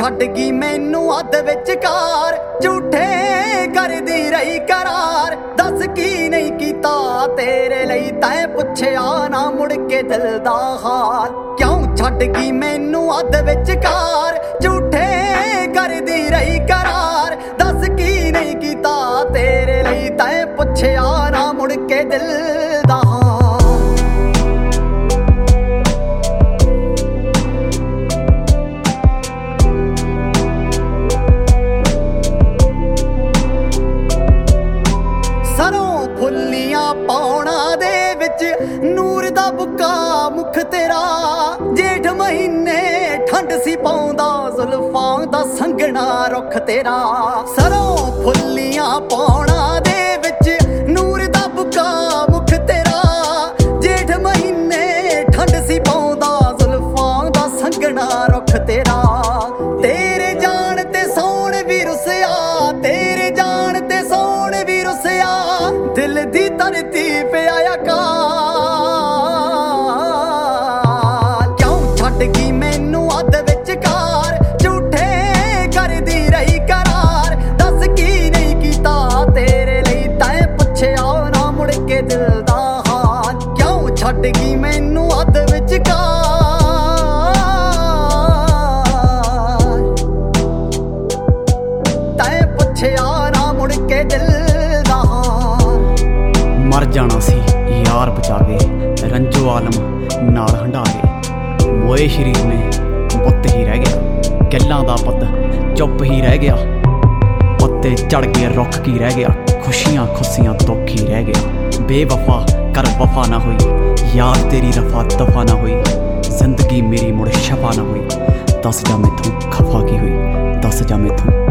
ਛੱਡ ਗਈ ਮੈਨੂੰ ਅੱਧ ਵਿਚਕਾਰ, ਝੂਠੇ ਕਰਦੀ ਰਹੀ ਕਰਾਰ। ਦੱਸ ਕੀ ਨਹੀਂ ਕੀਤਾ ਤੇਰੇ ਲਈ, ਤੈਂ ਪੁੱਛਿਆ ਨਾ ਮੁੜ ਕੇ ਦਿਲ ਦਾ ਹਾਲ। ਕਿਉਂ ਛੱਡ ਗਈ ਮੈਨੂੰ ਅੱਧ ਵਿਚਕਾਰ, ਝੂਠੇ ਕਰਦੀ ਰਹੀ ਕਰਾਰ। ਦੱਸ ਕੀ ਨਹੀਂ ਕੀਤਾ ਤੇਰੇ ਲਈ, ਤੈਂ ਪੁੱਛਿਆ ਨਾ ਮੁੜ ਕੇ ਦਿਲ ਦਾ ਹਾਲ। ਸਰੋਂ ਫੁੱਲੀਆਂ ਪੌਣਾ ਦੇ ਵਿੱਚ ਨੂਰ ਦਾ ਬੁੱਕਾ ਮੁਖ ਤੇਰਾ। ਜੇਠ ਮਹੀਨੇ ਠੰਡ ਸੀ ਪਾਉਂਦਾ, ਜ਼ੁਲਫਾਂ ਦਾ ਸੰਘਣਾ ਰੁੱਖ ਤੇਰਾ। ਸਰੋਂ ਫੁੱਲੀਆਂ ਪੌਣਾ ਦੇ ਵਿੱਚ ਨੂਰ ਦਾ ਬੁੱਕਾ ਮੁਖ ਤੇਰਾ। ਜੇਠ ਮਹੀਨੇ ਠੰਡ ਸੀ ਪਾਉਂਦਾ, ਜ਼ੁਲਫਾਂ ਦਾ ਸੰਘਣਾ ਰੁੱਖ ਤੇਰਾ। ਤੇਰੇ ਜਾਣ ਤੇ ਸੌਣ ਵੀ ਰੁੱਸਿਆ, ਤੇਰੇ ਜਾਣ ਤੇ ਸੌਣ ਵੀ ਰੁੱਸਿਆ। ਦਿਲ ਦੀ ਧਰਤੀ ਪਿਆ ਕਾਲ। ਕਿਉਂ ਛੱਡ ਗਈ ਮੈਨੂੰ ਅੱਧ ਵਿਚਕਾਰ, ਝੂਠੇ ਕਰਦੀ ਰਹੀ ਕਰਾਰ। ਦੱਸ ਕੀ ਨਹੀਂ ਕੀਤਾ ਤੇਰੇ ਲਈ, ਤੈਂ ਪੁੱਛਿਆ ਨਾ ਮੁੜ ਕੇ ਦਿਲ ਦਾ ਹਾਲ। ਕਿਉਂ ਛੱਡ ਗਈ ਮੈਨੂੰ ਅੱਧ ਵਿਚਕਾਰ, ਤੈਂ ਪੁੱਛਿਆ ਨਾ ਮੁੜ ਕੇ ਦਿਲ ਦਾ ਹਾਲ। ਮਰ ਜਾਣਾ ਸੀ ਯਾਰ ਬਚਾ ਕੇ, ਰੰਜੋ ਆਲਮ ਨਾਲ ਹੰਢਾ ਕੇ। ਮੋਏ ਸ਼ਰੀਰ ਨੇ ਬੁੱਤ ਹੀ ਰਹਿ ਗਿਆ, ਗੱਲਾਂ ਦਾ ਪੱਤ ਚੁੱਪ ਹੀ ਰਹਿ ਗਿਆ। ਪੱਤੇ ਝੜ ਗਏ ਰੁੱਖ ਕੀ ਰਹਿ ਗਿਆ, ਖੁਸ਼ੀਆਂ ਖੁਸ਼ੀਆਂ ਦੁੱਖ ਹੀ ਰਹਿ ਗਿਆ। ਬੇਵਫਾ ਕਰ ਵਫਾ ਨਾ ਹੋਈ, ਯਾਰ ਤੇਰੀ ਰਫਾ ਦਫਾ ਨਾ ਹੋਈ। ਜ਼ਿੰਦਗੀ ਮੇਰੀ ਮੁੜ ਸ਼ਫਾ ਨਾ ਹੋਈ। ਦੱਸ ਜਾ ਮੈਥੋਂ ਖਫਾ ਕੀ ਹੋਈ, ਦੱਸ ਜਾ ਮੈਥੋਂ